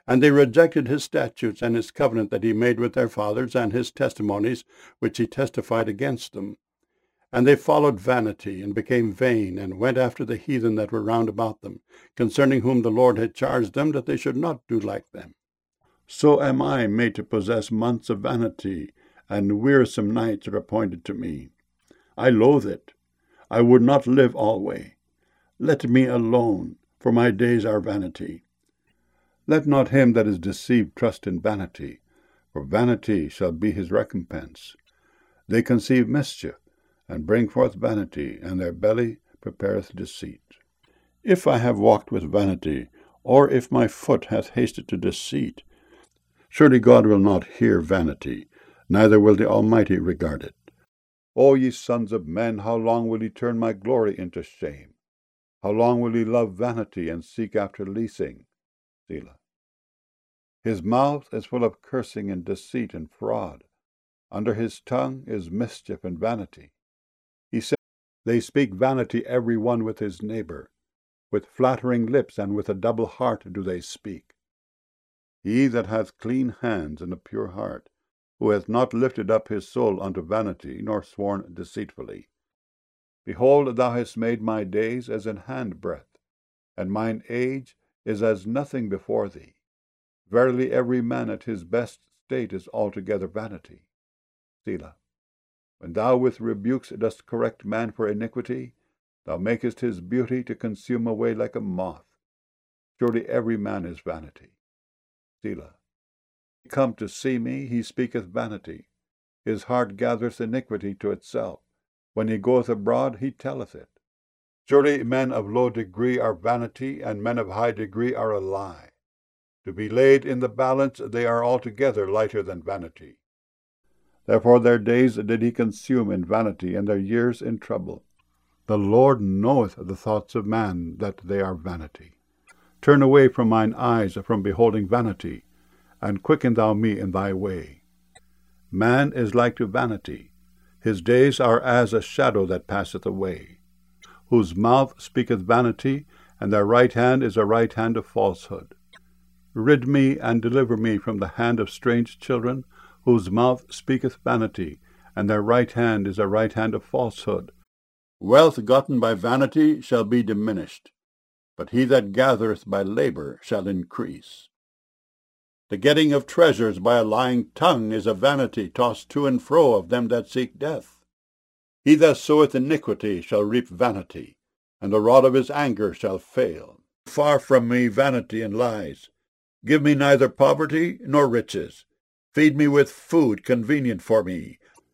And they rejected his statutes and his covenant that he made with their fathers, and his testimonies which he testified against them. And they followed vanity, and became vain, and went after the heathen that were round about them, concerning whom the Lord had charged them that they should not do like them. So am I made to possess months of vanity, and wearisome nights are appointed to me. I loathe it. I would not live alway. Let me alone, for my days are vanity. Let not him that is deceived trust in vanity, for vanity shall be his recompense. They conceive mischief, and bring forth vanity, and their belly prepareth deceit. If I have walked with vanity, or if my foot hath hasted to deceit, surely God will not hear vanity, neither will the Almighty regard it. O ye sons of men, how long will ye turn my glory into shame? How long will ye love vanity, and seek after leasing? Selah. His mouth is full of cursing and deceit and fraud. Under his tongue is mischief and vanity. He said, they speak vanity every one with his neighbor. With flattering lips and with a double heart do they speak. He that hath clean hands and a pure heart, who hath not lifted up his soul unto vanity, nor sworn deceitfully. Behold, thou hast made my days as an handbreadth, and mine age is as nothing before thee. Verily every man at his best state is altogether vanity. Selah. When thou with rebukes dost correct man for iniquity, thou makest his beauty to consume away like a moth. Surely every man is vanity. Selah. Come to see me, he speaketh vanity. His heart gathereth iniquity to itself. When he goeth abroad, he telleth it. Surely men of low degree are vanity, and men of high degree are a lie. To be laid in the balance, they are altogether lighter than vanity. Therefore their days did he consume in vanity, and their years in trouble. The Lord knoweth the thoughts of man, that they are vanity. Turn away from mine eyes from beholding vanity, and quicken thou me in thy way. Man is like to vanity. His days are as a shadow that passeth away. Whose mouth speaketh vanity, and their right hand is a right hand of falsehood. Rid me and deliver me from the hand of strange children, whose mouth speaketh vanity, and their right hand is a right hand of falsehood. Wealth gotten by vanity shall be diminished, but he that gathereth by labor shall increase. The getting of treasures by a lying tongue is a vanity tossed to and fro of them that seek death. He that soweth iniquity shall reap vanity, and the rod of his anger shall fail. Far from me vanity and lies. Give me neither poverty nor riches. Feed me with food convenient for me.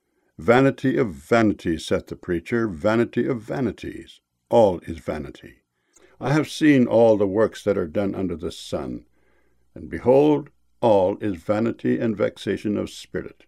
Vanity of vanities, saith the preacher, vanity of vanities. All is vanity. I have seen all the works that are done under the sun, and behold, all is vanity and vexation of spirit.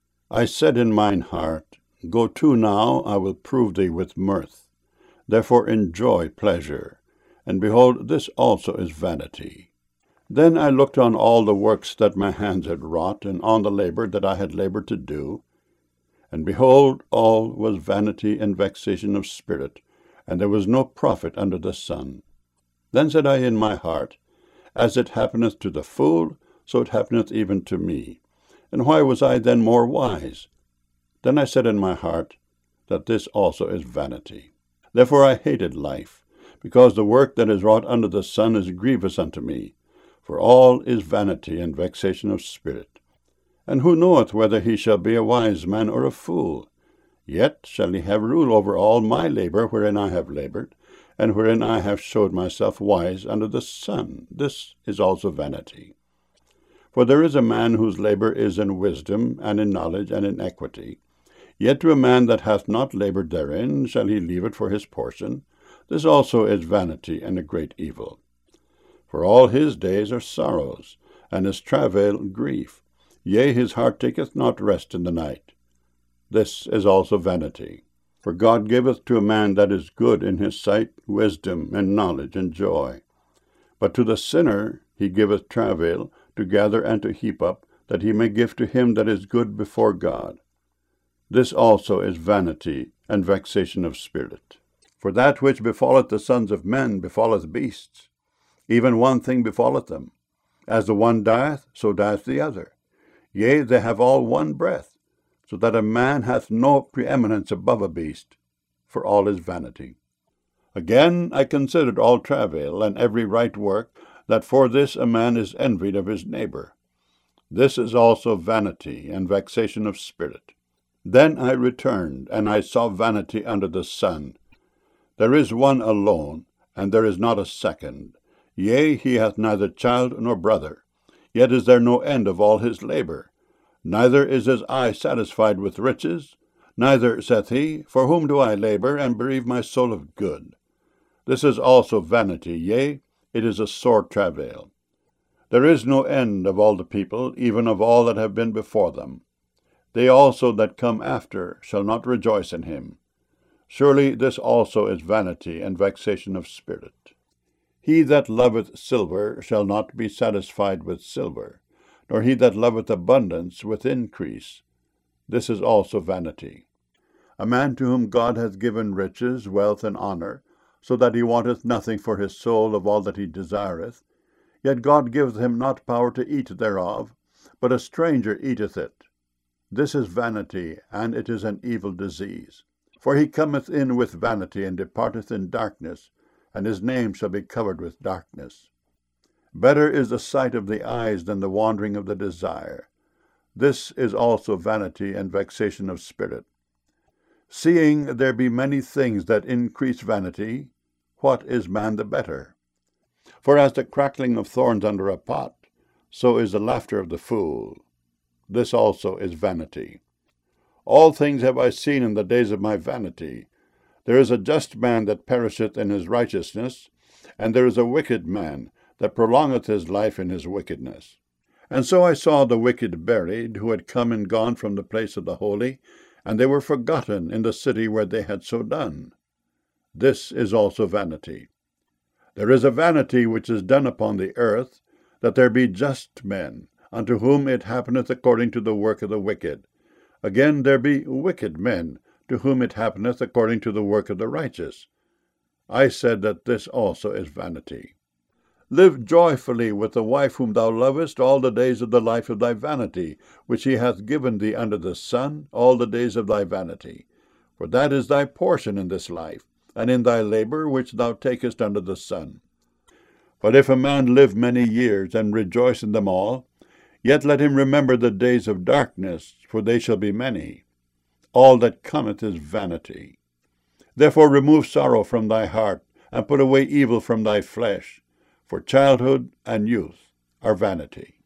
I said in mine heart, Go to now, I will prove thee with mirth. Therefore enjoy pleasure. And behold, this also is vanity. Then I looked on all the works that my hands had wrought, and on the labor that I had labored to do. And behold, all was vanity and vexation of spirit, and there was no profit under the sun. Then said I in my heart, As it happeneth to the fool, so it happeneth even to me. And why was I then more wise? Then I said in my heart, that this also is vanity. Therefore I hated life, because the work that is wrought under the sun is grievous unto me. For all is vanity and vexation of spirit. And who knoweth whether he shall be a wise man or a fool? Yet shall he have rule over all my labor wherein I have labored, and wherein I have showed myself wise under the sun. This is also vanity. For there is a man whose labor is in wisdom, and in knowledge, and in equity. Yet to a man that hath not labored therein shall he leave it for his portion. This also is vanity and a great evil. For all his days are sorrows, and his travail grief. Yea, his heart taketh not rest in the night. This is also vanity. For God giveth to a man that is good in his sight wisdom, and knowledge, and joy. But to the sinner he giveth travail, to gather and to heap up, that he may give to him that is good before God. This also is vanity and vexation of spirit. For that which befalleth the sons of men befalleth beasts. Even one thing befalleth them. As the one dieth, so dieth the other. Yea, they have all one breath, so that a man hath no preeminence above a beast, for all is vanity. Again I considered all travail, and every right work, that for this a man is envied of his neighbour. This is also vanity and vexation of spirit. Then I returned, and I saw vanity under the sun. There is one alone, and there is not a second. Yea, he hath neither child nor brother. Yet is there no end of all his labour. Neither is his eye satisfied with riches. Neither saith he, For whom do I labour, and bereave my soul of good? This is also vanity, yea, it is a sore travail. There is no end of all the people, even of all that have been before them. They also that come after shall not rejoice in him. Surely this also is vanity and vexation of spirit. He that loveth silver shall not be satisfied with silver, nor he that loveth abundance with increase. This is also vanity. A man to whom God hath given riches, wealth, and honour, so that he wanteth nothing for his soul of all that he desireth, yet God giveth him not power to eat thereof, but a stranger eateth it. This is vanity, and it is an evil disease. For he cometh in with vanity, and departeth in darkness, and his name shall be covered with darkness. Better is the sight of the eyes than the wandering of the desire. This is also vanity and vexation of spirit. Seeing there be many things that increase vanity, what is man the better? For as the crackling of thorns under a pot, so is the laughter of the fool. This also is vanity. All things have I seen in the days of my vanity. There is a just man that perisheth in his righteousness, and there is a wicked man that prolongeth his life in his wickedness. And so I saw the wicked buried, who had come and gone from the place of the holy, and they were forgotten in the city where they had so done. This is also vanity. There is a vanity which is done upon the earth, that there be just men, unto whom it happeneth according to the work of the wicked. Again there be wicked men, to whom it happeneth according to the work of the righteous. I said that this also is vanity. Live joyfully with the wife whom thou lovest all the days of the life of thy vanity, which he hath given thee under the sun, all the days of thy vanity. For that is thy portion in this life, and in thy labour which thou takest under the sun. But if a man live many years, and rejoice in them all, yet let him remember the days of darkness, for they shall be many. All that cometh is vanity. Therefore remove sorrow from thy heart, and put away evil from thy flesh, for childhood and youth are vanity.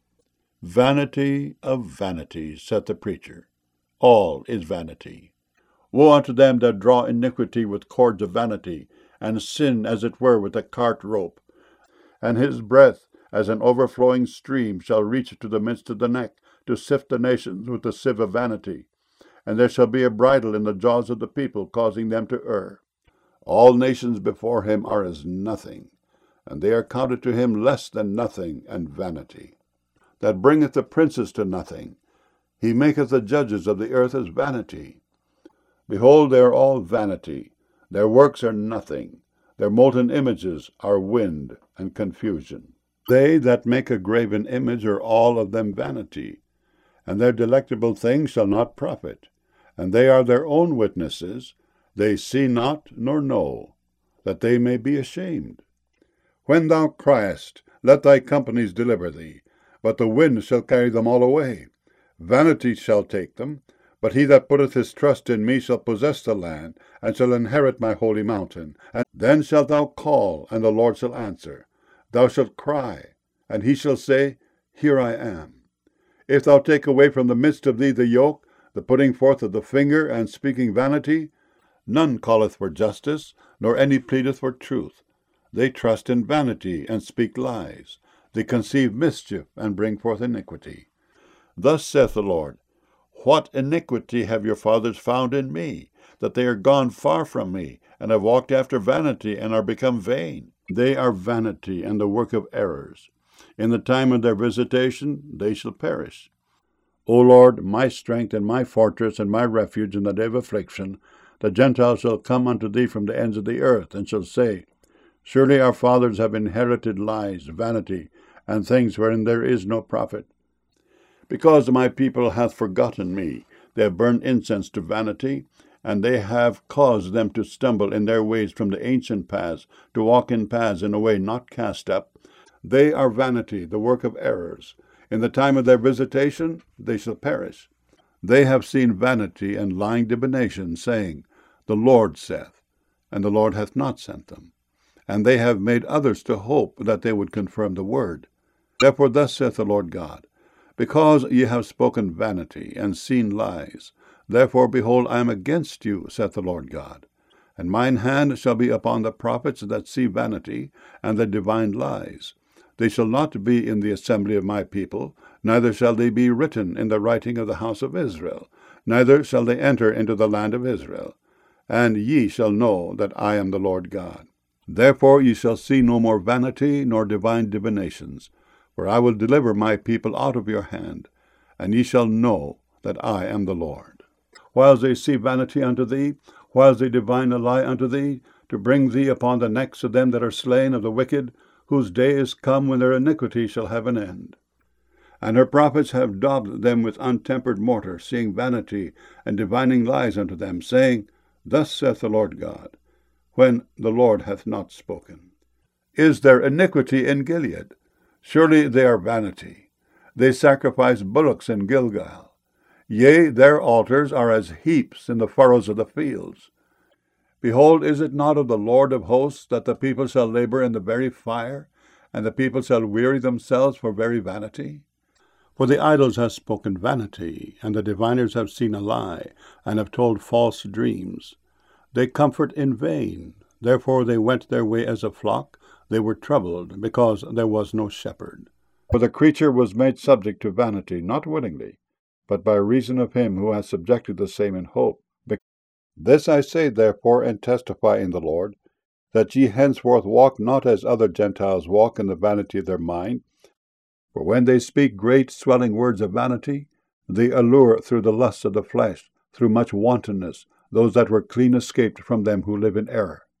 Vanity of vanities, saith the preacher. All is vanity. Woe unto them that draw iniquity with cords of vanity, and sin as it were with a cart rope. And his breath as an overflowing stream shall reach to the midst of the neck, to sift the nations with the sieve of vanity. And there shall be a bridle in the jaws of the people, causing them to err. All nations before him are as nothing, and they are counted to him less than nothing and vanity. That bringeth the princes to nothing. He maketh the judges of the earth as vanity. Behold, they are all vanity. Their works are nothing. Their molten images are wind and confusion. They that make a graven image are all of them vanity, and their delectable things shall not profit. And they are their own witnesses. They see not nor know, that they may be ashamed. When thou criest, let thy companies deliver thee, but the wind shall carry them all away. Vanity shall take them, but he that putteth his trust in me shall possess the land, and shall inherit my holy mountain. And then shalt thou call, and the Lord shall answer. Thou shalt cry, and he shall say, Here I am. If thou take away from the midst of thee the yoke, the putting forth of the finger, and speaking vanity, none calleth for justice, nor any pleadeth for truth. They trust in vanity, and speak lies. They conceive mischief, and bring forth iniquity. Thus saith the Lord, What iniquity have your fathers found in me, that they are gone far from me, and have walked after vanity, and are become vain? They are vanity, and the work of errors. In the time of their visitation they shall perish. O Lord, my strength, and my fortress, and my refuge in the day of affliction, the Gentiles shall come unto thee from the ends of the earth, and shall say, Surely our fathers have inherited lies, vanity, and things wherein there is no profit. Because my people hath forgotten me, they have burned incense to vanity, and they have caused them to stumble in their ways from the ancient paths, to walk in paths in a way not cast up. They are vanity, the work of errors. In the time of their visitation they shall perish. They have seen vanity and lying divination, saying, The Lord saith, and the Lord hath not sent them. And they have made others to hope that they would confirm the word. Therefore thus saith the Lord God, Because ye have spoken vanity, and seen lies, therefore, behold, I am against you, saith the Lord God. And mine hand shall be upon the prophets that see vanity, and that divine lies. They shall not be in the assembly of my people, neither shall they be written in the writing of the house of Israel, neither shall they enter into the land of Israel. And ye shall know that I am the Lord God. Therefore ye shall see no more vanity, nor divine divinations, for I will deliver my people out of your hand, and ye shall know that I am the Lord. Whiles they see vanity unto thee, whiles they divine a lie unto thee, to bring thee upon the necks of them that are slain of the wicked, whose day is come when their iniquity shall have an end. And her prophets have daubed them with untempered mortar, seeing vanity, and divining lies unto them, saying, Thus saith the Lord God, when the Lord hath not spoken. Is there iniquity in Gilead? Surely they are vanity. They sacrifice bullocks in Gilgal. Yea, their altars are as heaps in the furrows of the fields. Behold, is it not of the Lord of hosts that the people shall labor in the very fire, and the people shall weary themselves for very vanity? For the idols have spoken vanity, and the diviners have seen a lie, and have told false dreams. They comfort in vain. Therefore they went their way as a flock. They were troubled, because there was no shepherd. For the creature was made subject to vanity, not willingly, but by reason of him who hath subjected the same in hope. This I say therefore, and testify in the Lord, that ye henceforth walk not as other Gentiles walk in the vanity of their mind. For when they speak great swelling words of vanity, they allure through the lusts of the flesh, through much wantonness, those that were clean escaped from them who live in error.